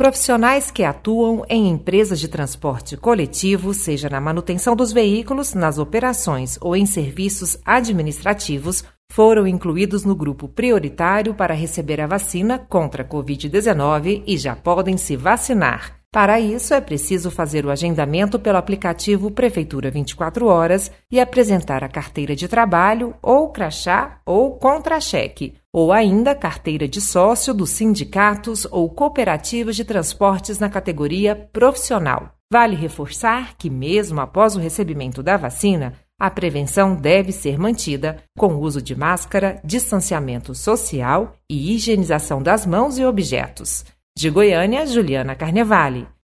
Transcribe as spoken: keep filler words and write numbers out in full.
Profissionais que atuam em empresas de transporte coletivo, seja na manutenção dos veículos, nas operações ou em serviços administrativos, foram incluídos no grupo prioritário para receber a vacina contra a covid dezenove e já podem se vacinar. Para isso, é preciso fazer o agendamento pelo aplicativo Prefeitura vinte e quatro horas e apresentar a carteira de trabalho ou crachá ou contra-cheque, ou ainda carteira de sócio dos sindicatos ou cooperativas de transportes na categoria profissional. Vale reforçar que, mesmo após o recebimento da vacina, a prevenção deve ser mantida com o uso de máscara, distanciamento social e higienização das mãos e objetos. De Goiânia, Juliana Carnevale.